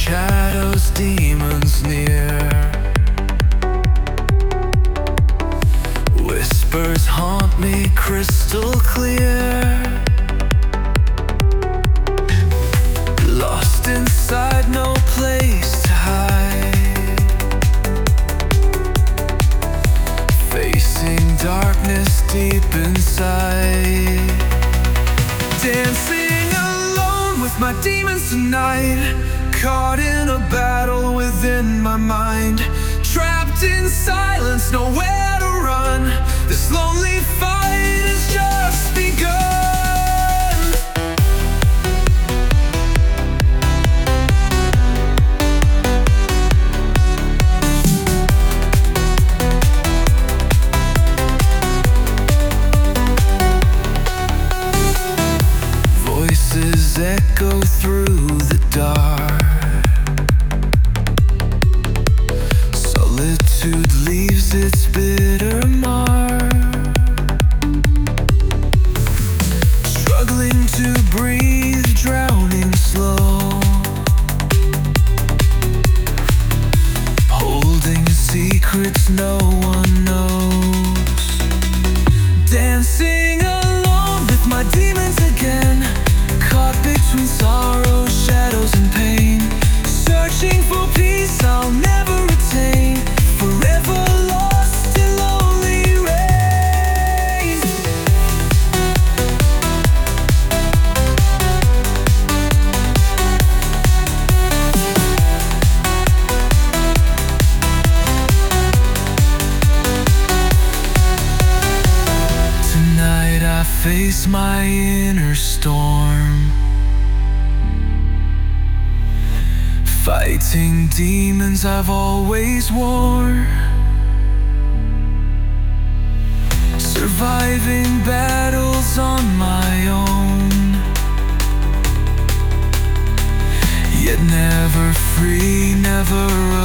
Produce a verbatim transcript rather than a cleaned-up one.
shadows, demons near. Whispers haunt me crystal clear. Lost inside, no place to hide. Facing darkness deep inside. Dancing alone with my demons tonight. Caught in a battle within my mind. Trapped in silence, nowhere to run. This lonely fight has just begun. Voices echo through the dark. Solitude leaves its bitter mark. Struggling to breathe, drowning slow. Holding secrets no one knows. Dancing alone with my demons again. Caught between sorrow, shadows and pain. Searching for peace I'll never attain. Forever lost in lonely rain. Tonight I face my inner storm. Fighting demons I've always worn. Surviving battles on my own. Yet never free, never alone.